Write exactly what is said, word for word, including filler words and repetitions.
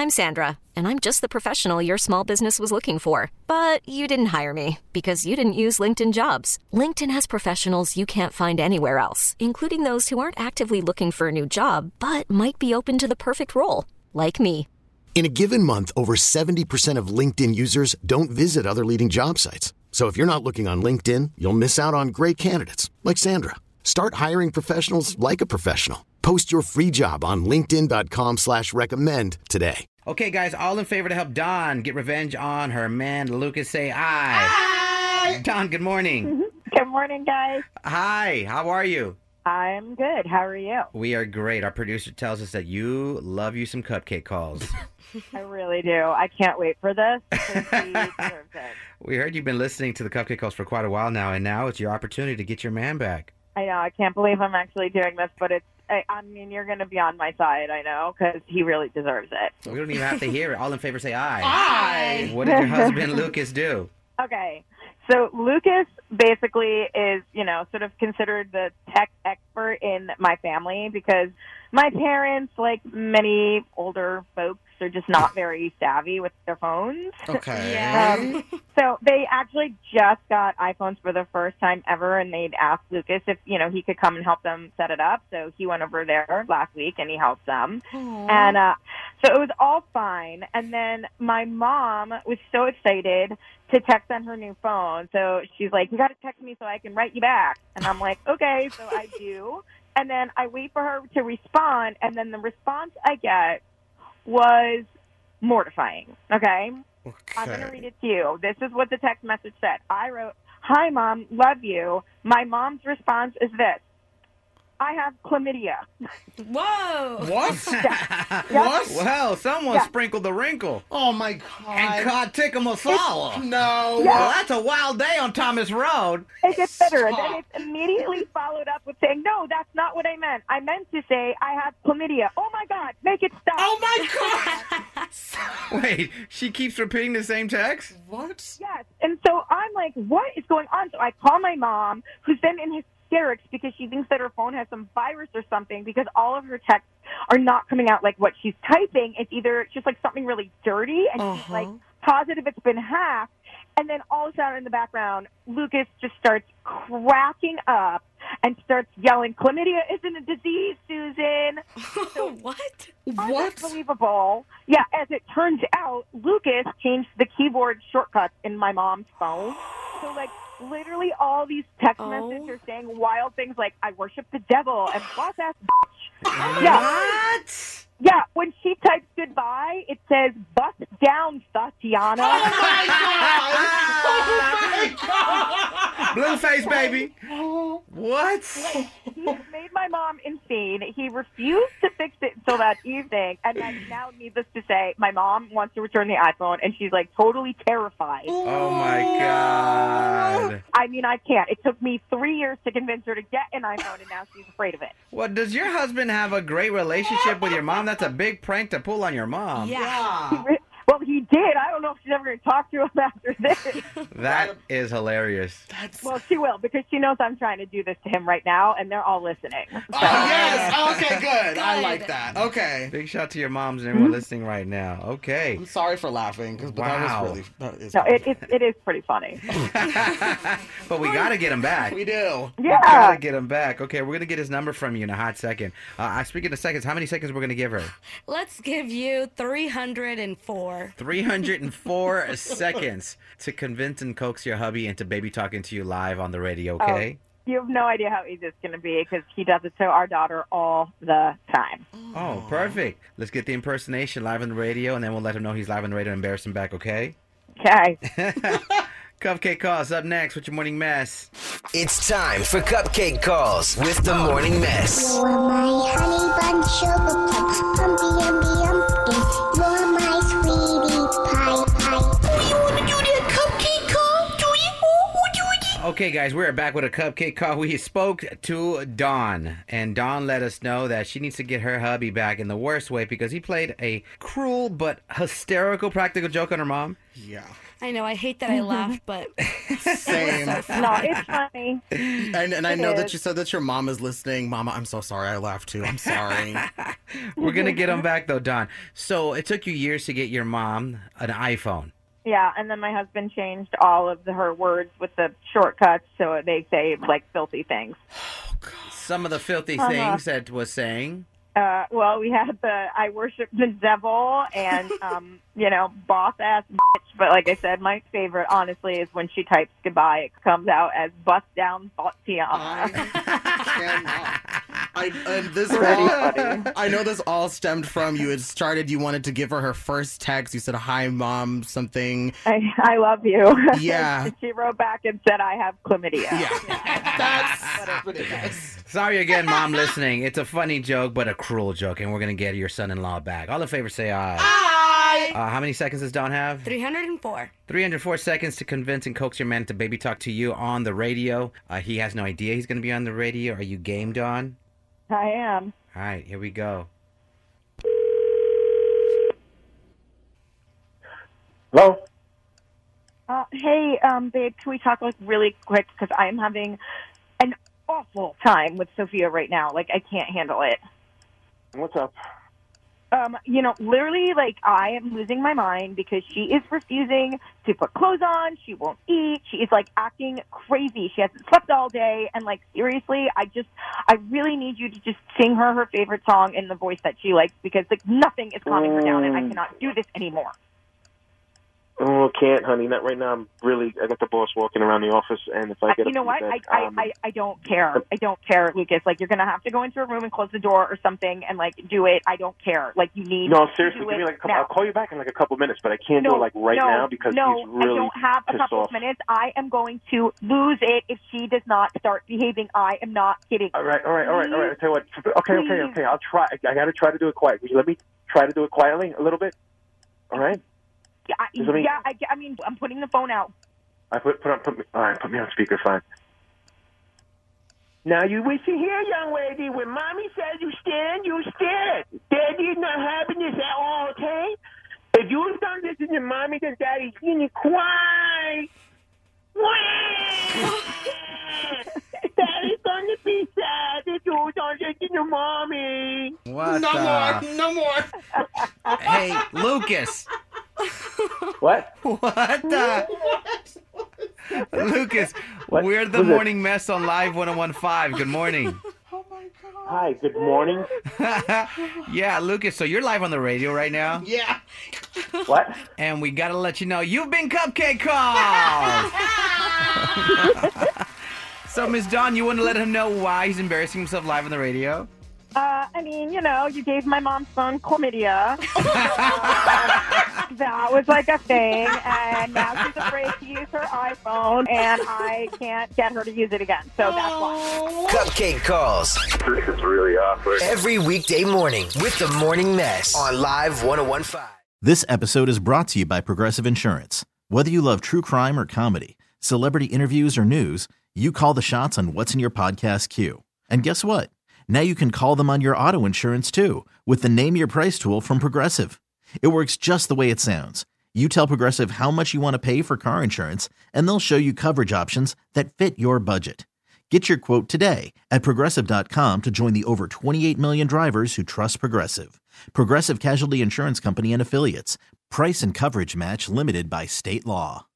I'm Sandra, and I'm just the professional your small business was looking for. But you didn't hire me because you didn't use LinkedIn Jobs. LinkedIn has professionals you can't find anywhere else, including those who aren't actively looking for a new job, but might be open to the perfect role, like me. In a given month, over seventy percent of LinkedIn users don't visit other leading job sites. So if you're not looking on LinkedIn, you'll miss out on great candidates like Sandra. Start hiring professionals like a professional. Post your free job on linkedin.com slash recommend today. Okay, guys, all in favor to help Dawn get revenge on her man, Lucas. Say aye. Hi. Dawn, good morning. Good morning, guys. Hi, how are you? I'm good. How are you? We are great. Our producer tells us that you love you some cupcake calls. I really do. I can't wait for this because he deserves it. We heard you've been listening to the cupcake calls for quite a while now, and now it's your opportunity to get your man back. I know. I can't believe I'm actually doing this, but it's, I, I mean, you're going to be on my side, I know, because he really deserves it. We don't even have to hear it. All in favor say aye. Aye. What did your husband, Lucas, do? Okay. So Lucas basically is, you know, sort of considered the tech expert in my family because my parents, like many older folks, are just not very savvy with their phones. Okay. Yeah. Um, so they actually just got iPhones for the first time ever, and they'd asked Lucas if, you know, he could come and help them set it up. So he went over there last week, and he helped them. Aww. And uh, so it was all fine. And then my mom was so excited to text on her new phone. So she's like, you got to text me so I can write you back. And I'm like, okay, so I do. And then I wait for her to respond, and then the response I get was mortifying, okay? Okay. I'm going to read it to you. This is what the text message said. I wrote, hi, Mom, love you. My mom's response is this. I have chlamydia. Whoa. What? Yeah. What? Well, someone Yeah. sprinkled the wrinkle. Oh, my God. And caught tikka masala. No. Yeah. Well, that's a wild day on Thomas Road. It gets better. And then it's immediately followed up with saying, no, that's not what I meant. I meant to say I have chlamydia. Oh, my God, make it stop. Oh, my God. Wait, she keeps repeating the same text? What? Yes. And so I'm like, what is going on? So I call my mom, who's then in hysterics because she thinks that her phone has some virus or something because all of her texts are not coming out like what she's typing. It's either just like something really dirty and she's Uh-huh. like positive it's been hacked. And then all of a sudden in the background, Lucas just starts cracking up and starts yelling, chlamydia isn't a disease, Susan. So What? What? unbelievable. Yeah, as it turns out, Lucas changed the keyboard shortcuts in my mom's phone. So, like, literally all these text Oh. messages are saying wild things like, I worship the devil and boss-ass bitch. Yeah. What? Yeah, when she types goodbye, it says, bust down, Tatiana. Oh, my God. Oh, my God. Blueface, baby. What? He made my mom insane. He refused to fix it until that evening. And then now, needless to say, my mom wants to return the iPhone, and she's, like, totally terrified. Oh, my God. I mean, I can't. It took me three years to convince her to get an iPhone, and now she's afraid of it. Well, does your husband have a great relationship with your mom? That's a big prank to pull on your mom. Yeah. He re- Well, he did. I don't know if she's ever going to talk to him after this. That is hilarious. That's... Well, she will, because she knows I'm trying to do this to him right now, and they're all listening. So, Oh, yes. Okay, good. I Good. like that. Okay. Big shout to your moms and everyone listening right now. Okay. I'm sorry for laughing, 'cause- but Wow. that was really... That is no, it, it, it is pretty funny. But we got to get him back. We do. Yeah. Gotta get him back. Okay, we're gonna get his number from you in a hot second. Uh, I speaking of seconds, how many seconds we're gonna give her? Let's give you three hundred four. Three hundred and four seconds to convince and coax your hubby into baby talking to you live on the radio. Okay. You have no idea how easy it's going to be, because he does it to our daughter all the time. Oh, perfect. Let's get the impersonation live on the radio, and then we'll let him know he's live on the radio and embarrass him back. Okay. Okay. Cupcake Calls up next with your morning mess. It's time for Cupcake Calls with the Morning Mess. You're my honey bun, sugar plum, pumpy umby umpkin. You're my sweetie pie pie. Do you want to do that cupcake call? Do you? Oh, do you? Okay, guys, we're back with a cupcake call. We spoke to Dawn, and Dawn let us know that she needs to get her hubby back in the worst way because he played a cruel but hysterical practical joke on her mom. Yeah. I know, I hate that I laughed, but Same. No, it's funny. And, and I It know that is. you said that your mom is listening. Mama, I'm so sorry. I laughed too. I'm sorry. We're going to get him back, though, Dawn. So it took you years to get your mom an iPhone. Yeah, and then my husband changed all of the, her words with the shortcuts so they say, like, filthy things. Some of the filthy Uh-huh. things that was saying. Uh, well, we had the I worship the devil and, um, you know, boss-ass bitch. But like I said, my favorite, honestly, is when she types goodbye. It comes out as bust-down Tatiana. I, and this Pretty all, funny. I know this all stemmed from you. It started, you wanted to give her her first text. You said, hi, Mom, something. I, I love you. Yeah. She wrote back and said, I have chlamydia. Yeah. That's what it is. Sorry again, Mom, listening. It's a funny joke, but a cruel joke, and we're going to get your son-in-law back. All in favor, say aye. Aye. Uh, how many seconds does Dawn have? three hundred four. three hundred four seconds to convince and coax your man to baby talk to you on the radio. Uh, he has no idea he's going to be on the radio. Are you game, Dawn? I am. All right, here we go. Hello? Uh, hey, um, babe, can we talk like really quick? Because I'm having an awful time with Sophia right now. Like, I can't handle it. What's up? Um, you know, literally, like, I am losing my mind because she is refusing to put clothes on. She won't eat. She is, like, acting crazy. She hasn't slept all day. And, like, seriously, I just, I really need you to just sing her her favorite song in the voice that she likes because, like, nothing is calming her down, and I cannot do this anymore. Oh, can't, honey. Not right now. I'm really, I got the boss walking around the office, and if I I, get you know up what? in I, bed, I, um, I, I don't care. I don't care, Lucas. Like, you're going to have to go into a room and close the door or something and, like, do it. I don't care. Like, you need No, to seriously, do give me it like a couple, now. I'll call you back in like a couple minutes, but I can't no, do it like right no, now because no, he's really I don't have a pissed couple off. of minutes. I am going to lose it if she does not start behaving. I am not kidding. All right, all right, all right, all right. I'll tell you what. Okay, okay, Please. okay. I'll try. I got to try to do it quiet. Will you let me try to do it quietly a little bit? All right? Yeah, I, Just let me- yeah, I, I mean, I'm putting the phone out. I put put on put me. All right, put me on speaker. Fine. Now you wish to hear, young lady. When mommy says you stand, you stand. Daddy is not having this at all. Okay? If you don't listen to mommy, then daddy's gonna cry. Daddy's gonna be sad if you don't listen to mommy. What No the? more. No more. Hey, Lucas. What? What the? Lucas, What? we're the Who's it? Morning Mess on Live one oh one point five. Good morning. Hi. Good morning. Yeah, Lucas, so you're live on the radio right now, Yeah. What? and we got to let you know you've been cupcake called. So, Miss Dawn, you want to let him know why he's embarrassing himself live on the radio? Uh, I mean, you know, you gave my mom's phone chlamydia. That was like a thing, and now she's afraid to use her iPhone, and I can't get her to use it again. So that's why. Cupcake Calls. This is really awkward. Every weekday morning with the Morning Mess on Live one oh one point five. This episode is brought to you by Progressive Insurance. Whether you love true crime or comedy, celebrity interviews or news, you call the shots on what's in your podcast queue. And guess what? Now you can call them on your auto insurance too with the Name Your Price tool from Progressive. It works just the way it sounds. You tell Progressive how much you want to pay for car insurance, and they'll show you coverage options that fit your budget. Get your quote today at Progressive dot com to join the over twenty-eight million drivers who trust Progressive. Progressive Casualty Insurance Company and Affiliates. Price and coverage match limited by state law.